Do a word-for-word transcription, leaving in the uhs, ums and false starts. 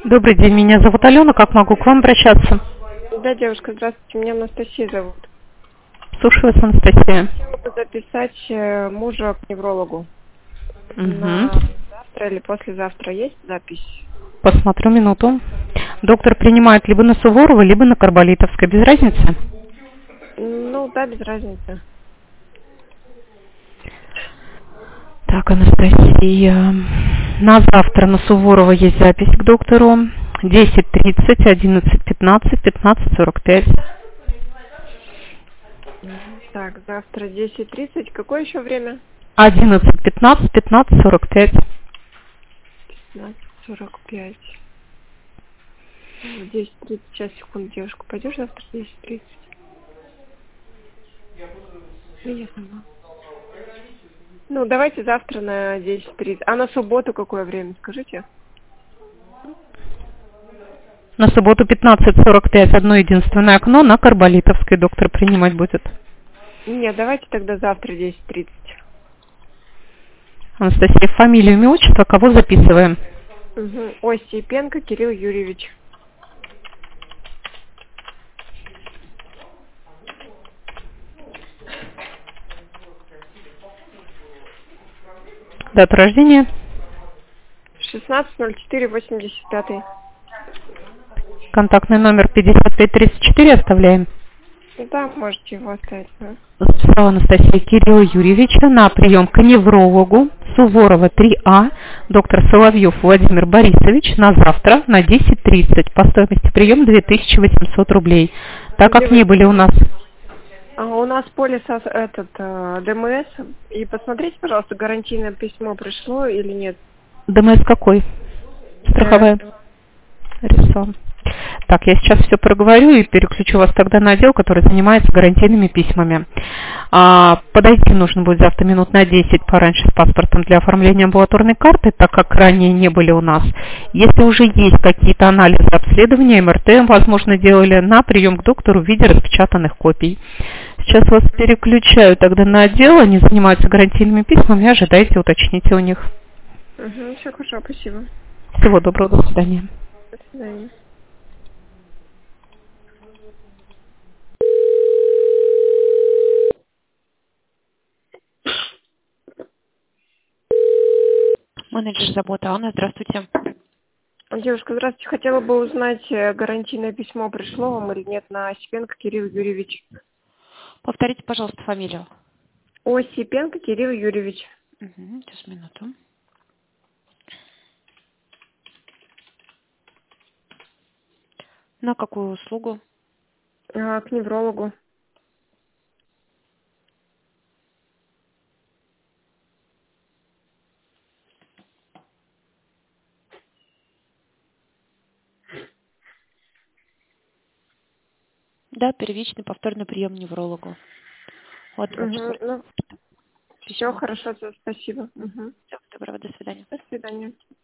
Добрый день, меня зовут Алена, как могу к вам обращаться? Да, девушка, здравствуйте, меня Анастасия зовут. Слушаю вас, Анастасия. Хотела бы записать э, мужа к неврологу. Угу. На завтра или послезавтра есть запись? Посмотрю минуту. Доктор принимает либо на Суворова, либо на Карболитовской, без разницы? Ну, да, без разницы. Так, Анастасия. На завтра на Суворова есть запись к доктору. десять тридцать, одиннадцать пятнадцать, пятнадцать сорок пять. Мгм. Так, завтра десять тридцать. Какое еще время? одиннадцать пятнадцать, пятнадцать сорок пять. пятнадцать сорок пять. десять тридцать. Сейчас, секунду, девушка. Пойдешь завтра в десять тридцать? Да я сама. Ну, давайте завтра на десять тридцать. А на субботу какое время, скажите? На субботу пятнадцать сорок пять одно единственное окно на Карболитовской доктор принимать будет. Нет, давайте тогда завтра десять тридцать. Анастасия, фамилию, имя, отчество, кого записываем? Угу. Осипенко Кирилл Юрьевич. Дата рождения? шестнадцать ноль четыре восемьдесят пять. Контактный номер пятьдесят пять тридцать четыре оставляем. Да, можете его оставить. Да. Записала Анастасия Кирилла Юрьевича на прием к неврологу Суворова три А, доктор Соловьев Владимир Борисович, на завтра на десять тридцать. По стоимости приема две тысячи восемьсот рублей. Так как не были у нас... А у нас полис а, этот э, ДМС. И посмотрите, пожалуйста, гарантийное письмо пришло или нет. ДМС какой? Страховая? Э, Рисован. Так, я сейчас все проговорю и переключу вас тогда на отдел, который занимается гарантийными письмами. А, подойти нужно будет завтра минут на десять пораньше с паспортом для оформления амбулаторной карты, так как ранее не были у нас. Если уже есть какие-то анализы обследования, МРТ, возможно, делали, на прием к доктору в виде распечатанных копий. Сейчас вас переключаю тогда на отдел, они занимаются гарантийными письмами, ожидайте, уточните у них. Угу, все хорошо, спасибо. Всего доброго, до свидания. До свидания. Менеджер забота. Анна, здравствуйте. Девушка, здравствуйте. Хотела бы узнать, э, гарантийное письмо пришло вам или нет на Осипенко Кирилл Юрьевич. Повторите, пожалуйста, фамилию. Осипенко Кирилл Юрьевич. Угу, сейчас, минуту. На какую услугу? А, к неврологу. Да, первичный повторный прием неврологу. Вот Угу, ваше ну, все письмо. хорошо, спасибо. Угу. Всего доброго, до свидания. До свидания.